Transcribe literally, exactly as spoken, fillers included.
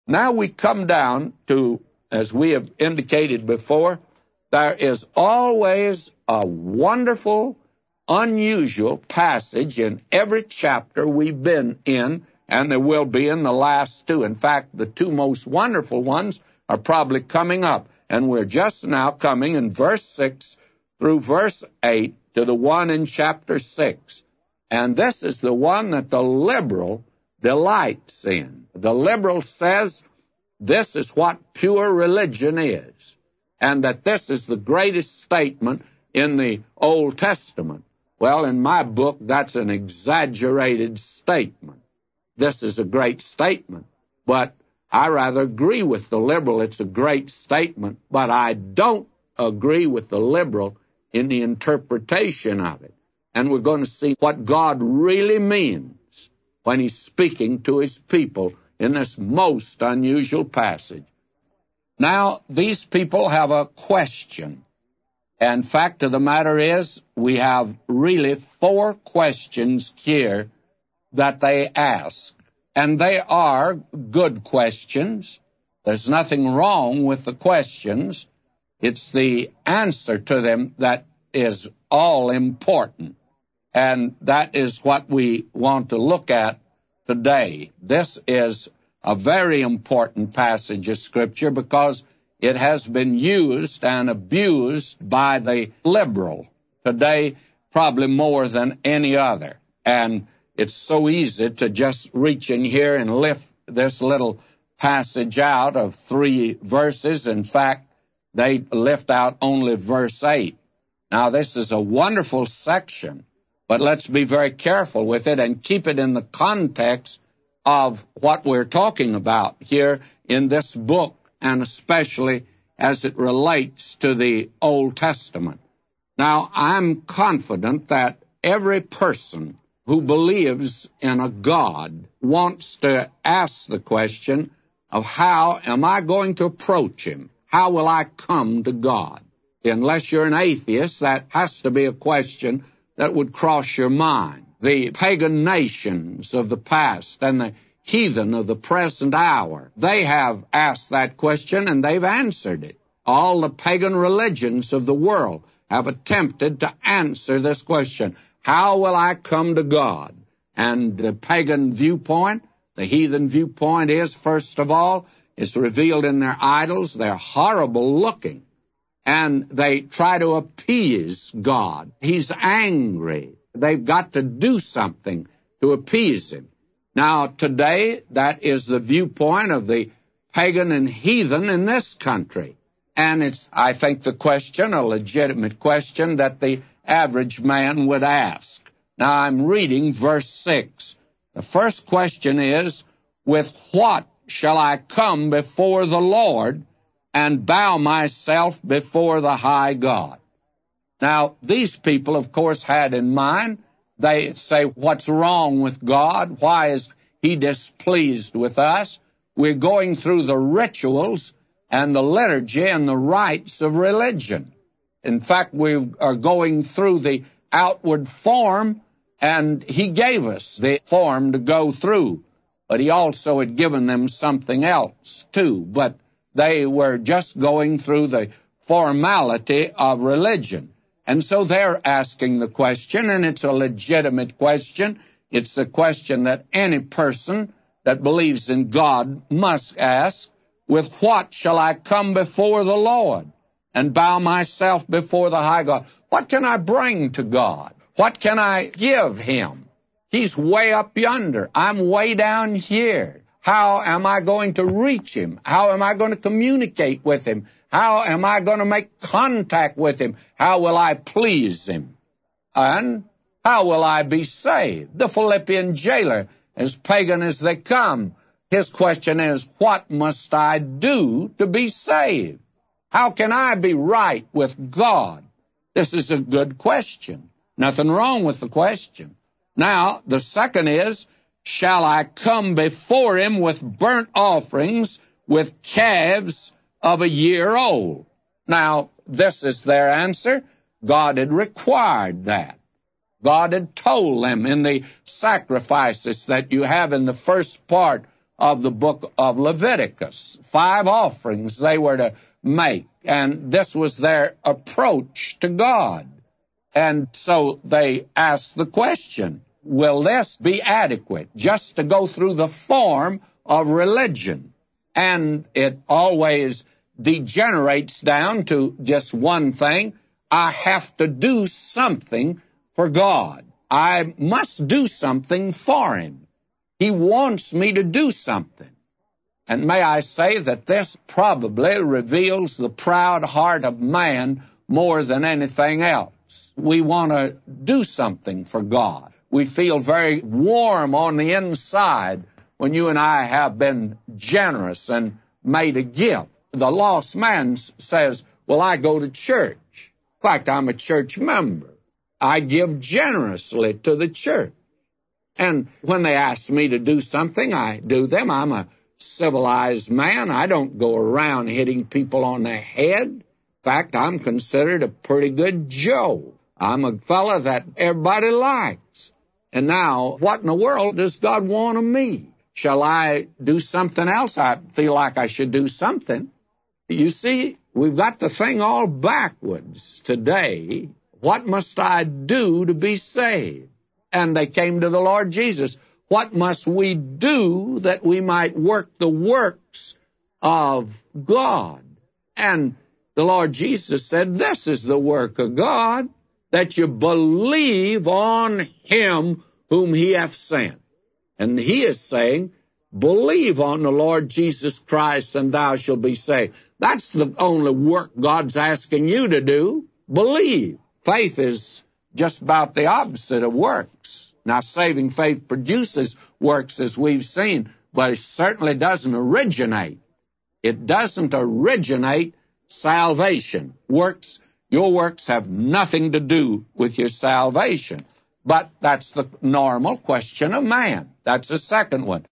Now we come down to, as we have indicated before, there is always a wonderful, unusual passage in every chapter we've been in, and there will be in the last two. In fact, the two most wonderful ones are probably coming up, and we're just now coming in verse six through verse eight to the one in chapter six. And this is the one that the liberal delights in. The liberal says this is what pure religion is, and that this is the greatest statement in the Old Testament. Well, in my book, that's an exaggerated statement. This is a great statement, but I rather agree with the liberal. It's a great statement, but I don't agree with the liberal in the interpretation of it. And we're going to see what God really means when he's speaking to his people in this most unusual passage. Now, these people have a question. And fact of the matter is, we have really four questions here that they ask. And they are good questions. There's nothing wrong with the questions. It's the answer to them that is all important. And that is what we want to look at today. This is a very important passage of Scripture because it has been used and abused by the liberal today, probably more than any other. And it's so easy to just reach in here and lift this little passage out of three verses. In fact, they lift out only verse eight. Now, this is a wonderful section, but let's be very careful with it and keep it in the context of what we're talking about here in this book, and especially as it relates to the Old Testament. Now, I'm confident that every person who believes in a God wants to ask the question of how am I going to approach him? How will I come to God? Unless you're an atheist, that has to be a question that would cross your mind. The pagan nations of the past and the heathen of the present hour, they have asked that question and they've answered it. All the pagan religions of the world have attempted to answer this question. How will I come to God? And the pagan viewpoint, the heathen viewpoint is, first of all, it's revealed in their idols. They're horrible looking. And they try to appease God. He's angry. They've got to do something to appease him. Now, today, that is the viewpoint of the pagan and heathen in this country. And it's, I think, the question, a legitimate question, that the average man would ask. Now, I'm reading verse six. The first question is, with what shall I come before the Lord and bow myself before the high God? Now, these people, of course, had in mind, they say, what's wrong with God? Why is he displeased with us? We're going through the rituals and the liturgy and the rites of religion. In fact, we are going through the outward form, and he gave us the form to go through. But he also had given them something else, too. But they were just going through the formality of religion. And so they're asking the question, and it's a legitimate question. It's a question that any person that believes in God must ask. With what shall I come before the Lord and bow myself before the high God? What can I bring to God? What can I give him? He's way up yonder. I'm way down here. How am I going to reach him? How am I going to communicate with him? How am I going to make contact with him? How will I please him? And how will I be saved? The Philippian jailer, as pagan as they come, his question is, what must I do to be saved? How can I be right with God? This is a good question. Nothing wrong with the question. Now, the second is, shall I come before him with burnt offerings, with calves of a year old? Now, this is their answer. God had required that. God had told them in the sacrifices that you have in the first part of the book of Leviticus. Five offerings they were to make, and this was their approach to God. And so they asked the question, will this be adequate just to go through the form of religion? And it always degenerates down to just one thing. I have to do something for God. I must do something for Him. He wants me to do something. And may I say that this probably reveals the proud heart of man more than anything else. We want to do something for God. We feel very warm on the inside when you and I have been generous and made a gift. The lost man says, well, I go to church. In fact, I'm a church member. I give generously to the church. And when they ask me to do something, I do them. I'm a civilized man. I don't go around hitting people on the head. In fact, I'm considered a pretty good Joe. I'm a fella that everybody likes. And now, what in the world does God want of me? Shall I do something else? I feel like I should do something. You see, we've got the thing all backwards today. What must I do to be saved? And they came to the Lord Jesus. What must we do that we might work the works of God? And the Lord Jesus said, this is the work of God, that you believe on Him whom He hath sent. And He is saying, believe on the Lord Jesus Christ and thou shalt be saved. That's the only work God's asking you to do. Believe. Faith is just about the opposite of works. Now, saving faith produces works, as we've seen, but it certainly doesn't originate. It doesn't originate salvation. Works, your works have nothing to do with your salvation. But that's the normal question of man. That's the second one.